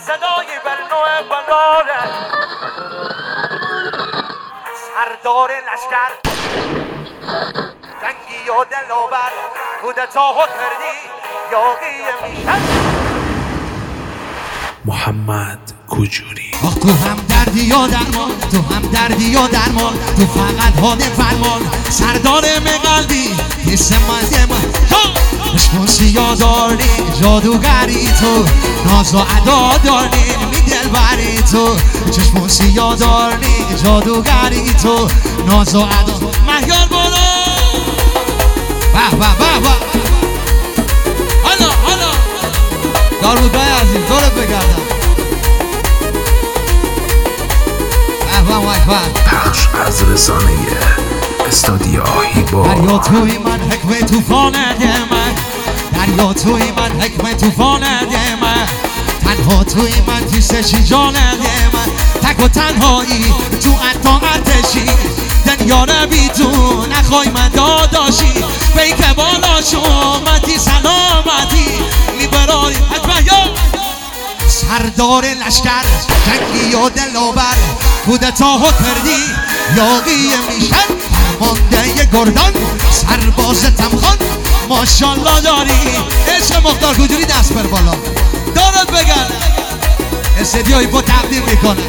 صدای برنو بلاره سردار لشکر جنگی و دلاور کودتا و کردی یاقی میشن محمد کجوری. آخ تو هم دردی و درمان، تو هم دردی و درمان، تو فقط حال فرمان سردار قلبی حس من عشق داری جادوگری تو ناز و ادا داری می دلبری تو چشم سیاه داری جادوگری تو ناز و ادا مهیار بالا به به به به حالا دارودای عزیز دورت بگردم پخش از رسانه استودیو هیبا. دریا توی من حکم توفان من، دریا توی من حکم توفان من، تنها توی من تیسشی جان من، تک و تنهایی تو عطا ارتشی دنیا رو بی تو نخوای من داداشی بیک بالا شومتی سلامتی میبراری حکمه یا سردار لشکر جنگی و دلاور کودتا و کردی یاقی میشن فرمانده گردان سرباز تمخان ماشالله داری عشق مختار کجوری دست بر بالا دارت بگن استدیوی با تقدیم میکنه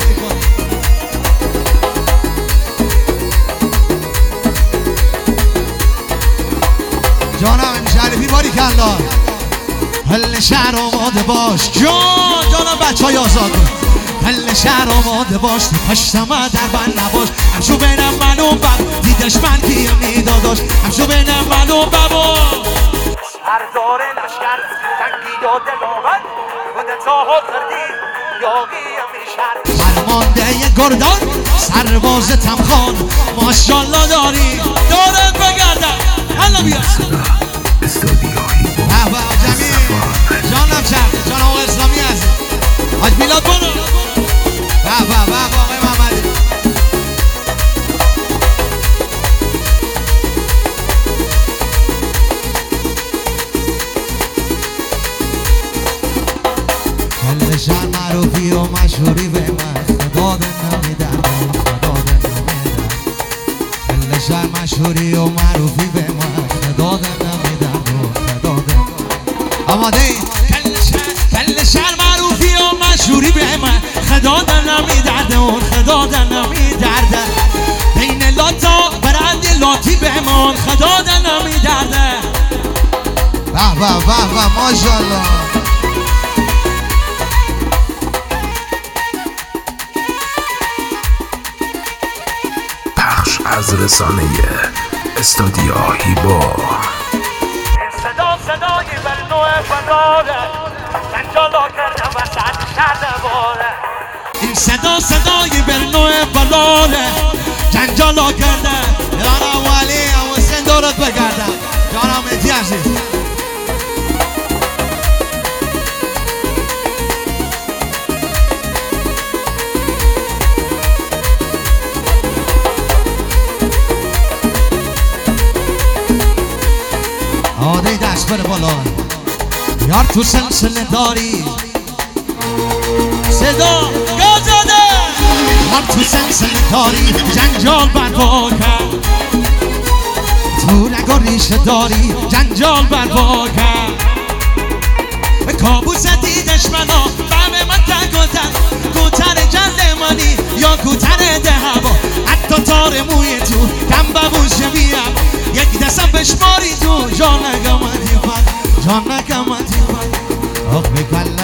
جانم شریفی باری کلا هل شهر آماده باش جانم بچه های آزاد هل شهر آماده باش تو پشتم در بند نباش همشو بینم من و بب دیدش من کیم میداداش همشو بینم من و ببا سردار لشکر جنگی و دلاور کودتا و کردی یاقی میشن فرمانده گردان سرباز تمخان ماشالله داری دارت بگردم حالا بیا استودیو هیبا. جانم چرخ جان آقا اسلامی هست حاج میلاد برو آقای محمدی کل شهر معروفی و مشهوری به من خدا دن نمیدن خدا دن نمیدن کل شهر مشهوری و معروفی به من خدا دن نمیدن خدا دن آماده ای کل شهر معروفی و مشهوری به من خدا در نمیدرده اون خدا در نمیدرده بین لاتا برند لاتی به من خدا در نمیدرده به به به به ماشالله پخش از رسانه استودیو هیبا. صدای برنو بلاره جنجالا کردم وسط شهر باره این صدای برنو بلاره جنجالا کرده یارم ولی حسین دورت بگردم جانم مهدی عزیز آده دست بره بالا یار تو سلسله داری صدا گازاده یار تو سلسله داری جنجال برپا کرد تو رگا ریشه داری جنجال برپا کرد کابوس دیدش منو بهم من تکوتن کوتر جلد منی یا کوتر ده هوا حتی تار موی تو کم ببوش بیم یک دستم بشماری تو جان نگمتی فر جان نگمتی فر آخ بکلا